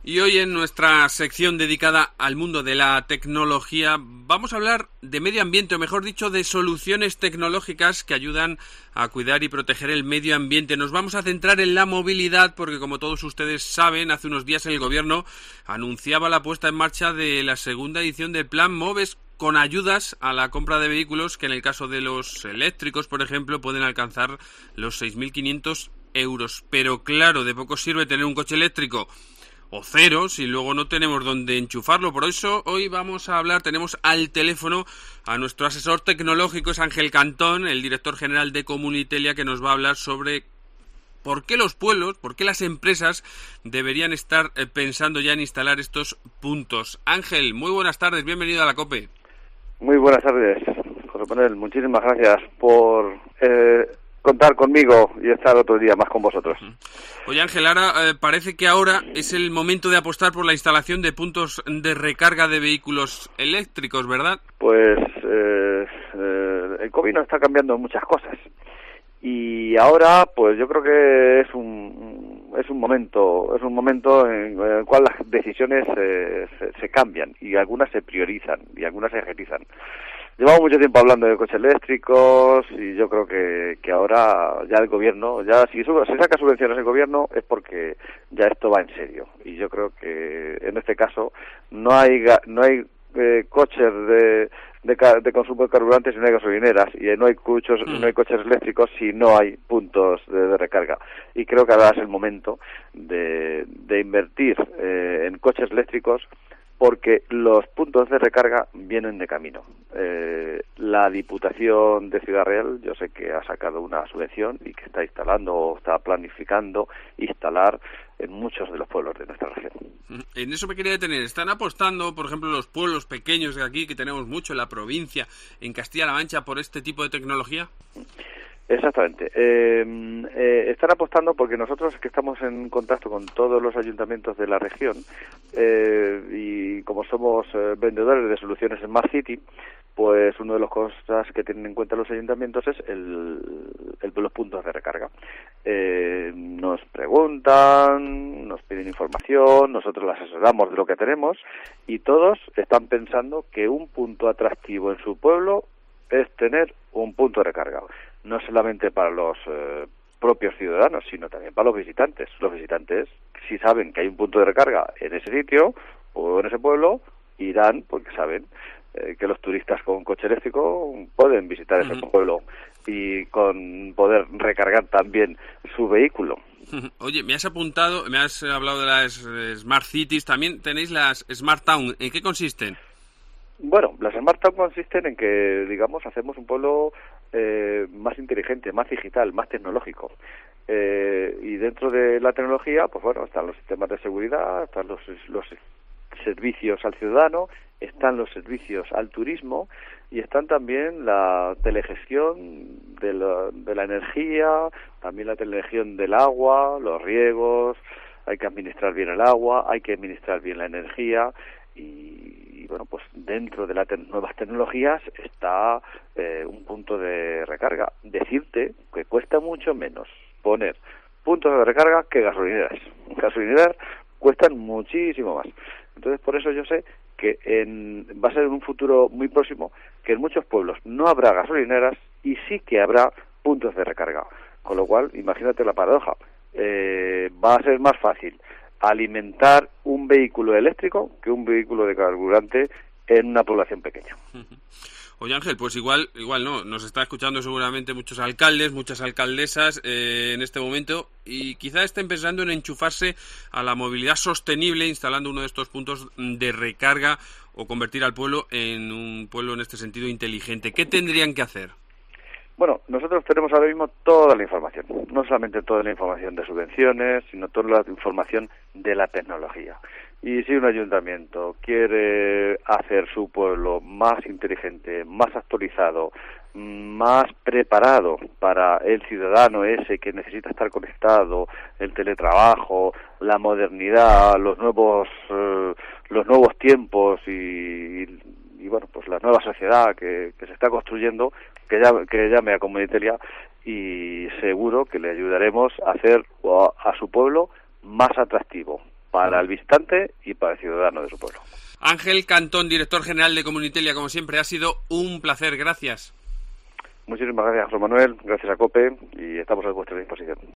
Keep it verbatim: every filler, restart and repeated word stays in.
Y hoy en nuestra sección dedicada al mundo de la tecnología vamos a hablar de medio ambiente, o mejor dicho, de soluciones tecnológicas que ayudan a cuidar y proteger el medio ambiente. Nos vamos a centrar en la movilidad porque, como todos ustedes saben, hace unos días el Gobierno anunciaba la puesta en marcha de la segunda edición del Plan MOVES, con ayudas a la compra de vehículos que en el caso de los eléctricos, por ejemplo, pueden alcanzar los seis mil quinientos euros. Pero claro, de poco sirve tener un coche eléctrico o cero si luego no tenemos dónde enchufarlo. Por eso hoy vamos a hablar, tenemos al teléfono a nuestro asesor tecnológico, es Ángel Cantón, el director general de Comunitelia, que nos va a hablar sobre por qué los pueblos, por qué las empresas deberían estar pensando ya en instalar estos puntos. Ángel, muy buenas tardes, bienvenido a la COPE. Muy buenas tardes, José Manuel, muchísimas gracias por eh, contar conmigo y estar otro día más con vosotros. Oye, Ángel, ahora eh, parece que ahora es el momento de apostar por la instalación de puntos de recarga de vehículos eléctricos, ¿verdad? Pues eh, eh, el COVID nos está cambiando muchas cosas y ahora pues yo creo que es un es un momento es un momento en el cual las decisiones eh, se, se cambian y algunas se priorizan y algunas se agilizan. Llevamos mucho tiempo hablando de coches eléctricos y yo creo que, que ahora ya el gobierno, ya si, sube, si saca subvenciones el gobierno es porque ya esto va en serio. Y yo creo que en este caso no hay no hay eh, coches de, de, de consumo de carburantes si no hay gasolineras y no hay coches, mm. no hay coches eléctricos si no hay puntos de, de recarga. Y creo que ahora es el momento de, de invertir eh, en coches eléctricos, porque los puntos de recarga vienen de camino. Eh, la Diputación de Ciudad Real, yo sé que ha sacado una subvención y que está instalando o está planificando instalar en muchos de los pueblos de nuestra región. En eso me quería detener. ¿Están apostando, por ejemplo, los pueblos pequeños de aquí, que tenemos mucho en la provincia, en Castilla-La Mancha, por este tipo de tecnología? Exactamente. Eh, eh, están apostando porque nosotros que estamos en contacto con todos los ayuntamientos de la región eh, y como somos eh, vendedores de soluciones Smart City, pues una de las cosas que tienen en cuenta los ayuntamientos es el, el los puntos de recarga. Eh, nos preguntan, nos piden información, nosotros les asesoramos de lo que tenemos y todos están pensando que un punto atractivo en su pueblo es tener un punto de recarga. No solamente para los eh, propios ciudadanos, sino también para los visitantes. Los visitantes, si saben que hay un punto de recarga en ese sitio o en ese pueblo, irán porque saben eh, que los turistas con coche eléctrico pueden visitar ese uh-huh. pueblo y con poder recargar también su vehículo. Oye, me has apuntado, me has hablado de las Smart Cities, también tenéis las Smart Town. ¿En qué consisten? Bueno, las Smart Town consisten en que, digamos, hacemos un pueblo eh, más inteligente, más digital, más tecnológico. Eh, y dentro de la tecnología, pues bueno, están los sistemas de seguridad, están los, los servicios al ciudadano, están los servicios al turismo y están también la telegestión de la, de la energía, también la telegestión del agua, los riegos, hay que administrar bien el agua, hay que administrar bien la energía y bueno, pues dentro de las te- nuevas tecnologías está eh, un punto de recarga. Decirte que cuesta mucho menos poner puntos de recarga que gasolineras. Gasolineras cuestan muchísimo más. Entonces, por eso yo sé que en, va a ser en un futuro muy próximo que en muchos pueblos no habrá gasolineras y sí que habrá puntos de recarga. Con lo cual, imagínate la paradoja. Eh, va a ser más fácil alimentar un vehículo eléctrico que un vehículo de carburante en una población pequeña. Oye, Ángel, pues igual, igual no, nos está escuchando seguramente muchos alcaldes, muchas alcaldesas eh, en este momento y quizá estén pensando en enchufarse a la movilidad sostenible instalando uno de estos puntos de recarga o convertir al pueblo en un pueblo en este sentido inteligente. ¿Qué tendrían que hacer? Bueno, nosotros tenemos ahora mismo toda la información, no solamente toda la información de subvenciones, sino toda la información de la tecnología. Y si un ayuntamiento quiere hacer su pueblo más inteligente, más actualizado, más preparado para el ciudadano ese que necesita estar conectado, el teletrabajo, la modernidad, los nuevos eh, los nuevos tiempos y, y bueno, pues la nueva sociedad que, que se está construyendo, que llame, que llame a Comunitelia y seguro que le ayudaremos a hacer a, a su pueblo más atractivo, para el visitante y para el ciudadano de su pueblo. Ángel Cantón, director general de Comunitelia, como siempre, ha sido un placer. Gracias. Muchísimas gracias, José Manuel. Gracias a COPE y estamos a vuestra disposición.